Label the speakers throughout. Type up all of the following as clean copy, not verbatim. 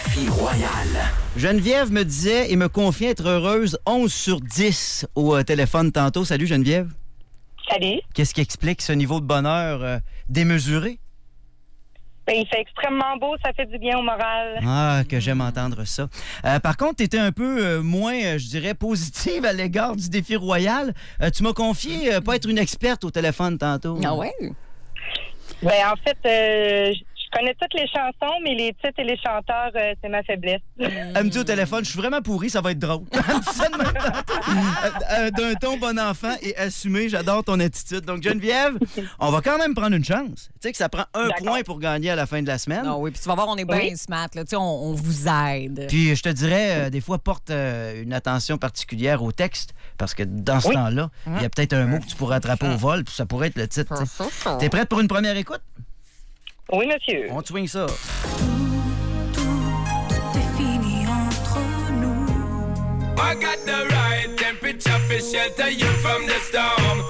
Speaker 1: défi royal.
Speaker 2: Geneviève me disait et me confiait être heureuse 11 sur 10 au téléphone tantôt. Salut Geneviève.
Speaker 3: Salut.
Speaker 2: Qu'est-ce qui explique ce niveau de bonheur démesuré?
Speaker 3: Ben, il fait extrêmement beau, ça fait du bien au moral.
Speaker 2: Ah, que j'aime entendre ça. Par contre, tu étais un peu moins, je dirais, positive à l'égard du défi royal. Tu m'as confié pas être une experte au téléphone tantôt.
Speaker 4: Ah ouais?
Speaker 3: Ben, en fait, je connais toutes les chansons, mais les titres et les chanteurs, c'est ma faiblesse.
Speaker 2: Elle me dit au téléphone, je suis vraiment pourri, ça va être drôle. Elle me dit ça de même tantôt. D'un ton bon enfant et assumé, j'adore ton attitude. Donc, Geneviève, on va quand même prendre une chance. Tu sais que ça prend un point pour gagner à la fin de la semaine.
Speaker 4: Ah oui, puis tu vas voir, on est bien smart. Là. On vous aide.
Speaker 2: Puis, je te dirais, des fois, porte une attention particulière au texte, parce que dans ce temps-là, il y a peut-être un mot que tu pourrais attraper au vol, puis ça pourrait être le titre. T'es prête pour une première écoute?
Speaker 3: Oui, monsieur.
Speaker 2: On swing ça.
Speaker 5: Tout est fini entre nous.
Speaker 6: I got the right temperature for shelter you from the storm.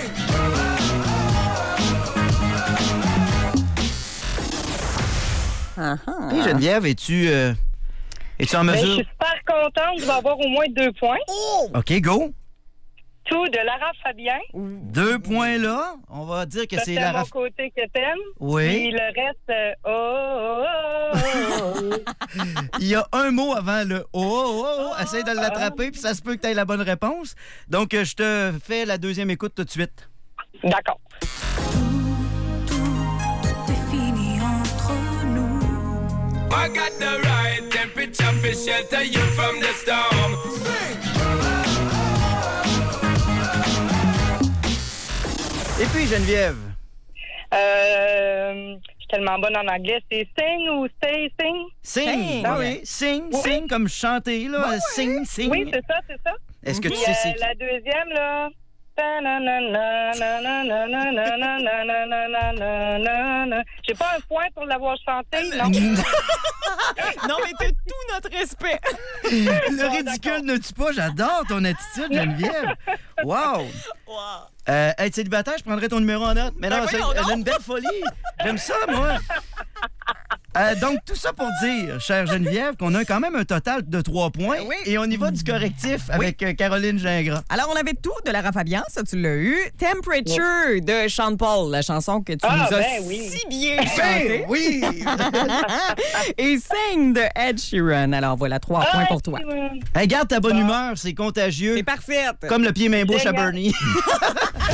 Speaker 2: Hey, Geneviève, es-tu en
Speaker 3: Ben, je
Speaker 2: mesure?
Speaker 3: suis super contente, je vais avoir au moins 2 points.
Speaker 2: OK, go.
Speaker 3: Tout de Lara Fabien.
Speaker 2: 2 points là. On va dire que
Speaker 3: Ça,
Speaker 2: c'est
Speaker 3: c'est
Speaker 2: la
Speaker 3: mon côté que t'aimes.
Speaker 2: Oui.
Speaker 3: Puis le reste,
Speaker 2: Il y a un mot avant le oh. Essaye de l'attraper, puis ça se peut que tu aies la bonne réponse. Donc, je te fais la deuxième écoute tout de suite.
Speaker 3: D'accord.
Speaker 5: Tout est fini entre nous.
Speaker 6: I got the right temperature for shelter you from the storm.
Speaker 2: Et puis, Geneviève.
Speaker 3: Je suis tellement bonne en anglais. C'est sing ou stay, sing?
Speaker 2: Sing.
Speaker 3: Ah
Speaker 2: Oui, sing, comme chanter, là. Sing.
Speaker 3: Oui, c'est ça, c'est ça.
Speaker 2: Est-ce que tu
Speaker 3: Puis,
Speaker 2: sais c'est qui?
Speaker 3: la deuxième, là. J'ai pas un point pour l'avoir chanté, non?
Speaker 4: Non, mais t'as tout notre respect.
Speaker 2: Le ridicule ne tue pas. J'adore ton attitude, Geneviève. Wow. Être célibataire, je prendrais ton numéro en note. Mais non, elle a une belle folie. J'aime ça, moi. Donc, tout ça pour dire, chère Geneviève, qu'on a quand même un total de 3 points.
Speaker 4: Oui.
Speaker 2: Et on y va du correctif avec Caroline Gingras.
Speaker 4: Alors, on avait tout de Lara Fabian, ça tu l'as eu. Temperature de Sean Paul, la chanson que tu nous as si bien chantée.
Speaker 2: Oui.
Speaker 4: Et Sing de Ed Sheeran. Alors, voilà, 3 points pour toi.
Speaker 2: Hey, garde ta bonne humeur, c'est contagieux.
Speaker 4: C'est parfaite.
Speaker 2: Comme le pied main bouche à
Speaker 3: Génial.
Speaker 2: Bernie.